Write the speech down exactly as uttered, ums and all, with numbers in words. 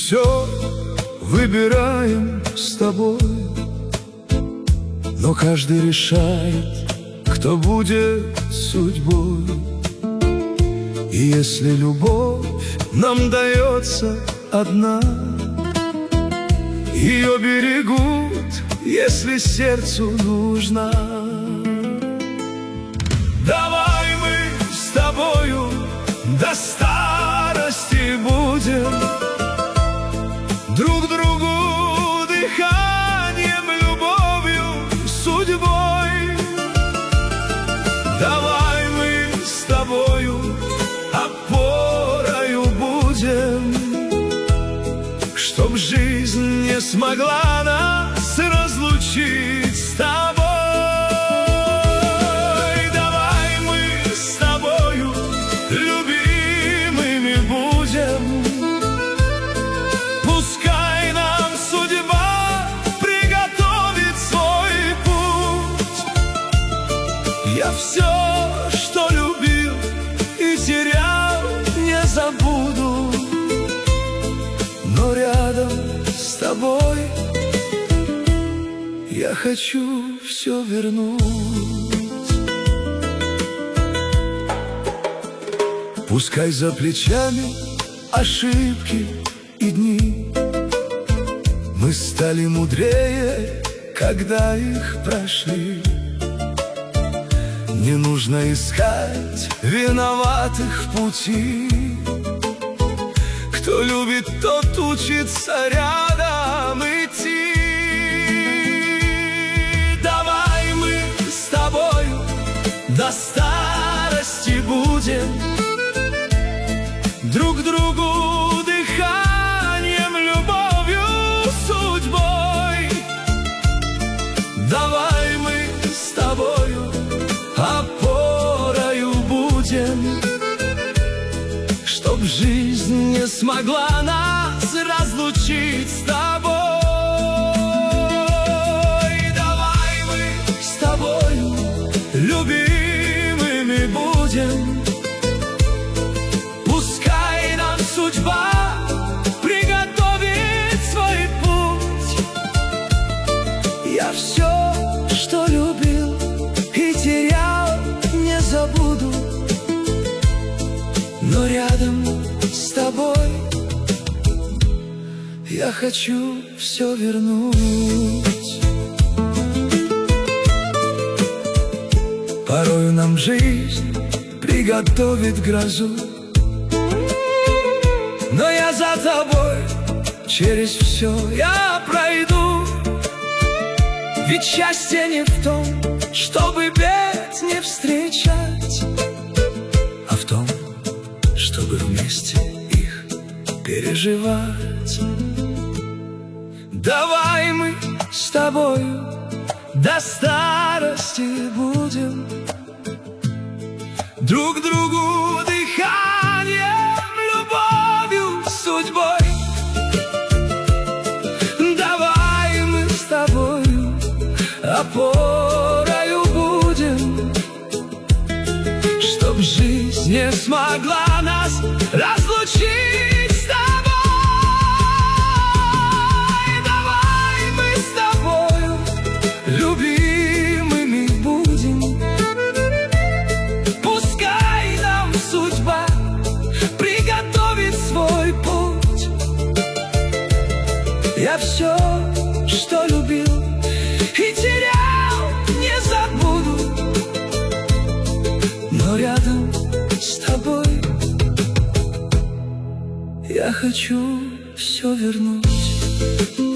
все выбираем с тобой, но каждый решает, кто будет судьбой. И если любовь нам дается одна, ее берегут, если сердцу нужна. Давай мы с тобою до старости будем друг другу дыханием, любовью, судьбой. Давай мы с тобою опорою будем, чтоб жизнь не смогла нас разлучить с тобой. Давай мы с тобою любимыми будем, пускай нам судьба приготовит свой путь. Я все, что любил и терял, не забуду, но рядом с тобой я хочу все вернуть. Пускай за плечами ошибки и дни, мы стали мудрее, когда их прошли. Не нужно искать виноватых в пути, кто любит, тот учится рядом идти. Давай мы с тобою до старости будем друг другу дыханием, любовью, судьбой. Давай мы с тобою опорою будем, чтоб жизнь не смогла нас разлучить с тобой. Давай мы с тобою любимыми будем, пускай нам судьба приготовит свой путь. Я все, что любил и терял, не забуду, но рядом с тобой я хочу все вернуть. Порою нам жизнь приготовит грозу, но я за тобой через все я пройду. Ведь счастье не в том, чтобы бед не встречать, а в том, чтобы вместе их переживать. Давай мы с тобою до старости будем друг другу дыханием, любовью, судьбой. Давай мы с тобою опорою будем, чтоб жизнь не смогла нас разлучить с тобой. Давай мы с тобою любимыми будем, пускай нам судьба приготовит свой путь. Я все, что любил и терял, не забуду, но рядом с тобой я хочу все вернуть.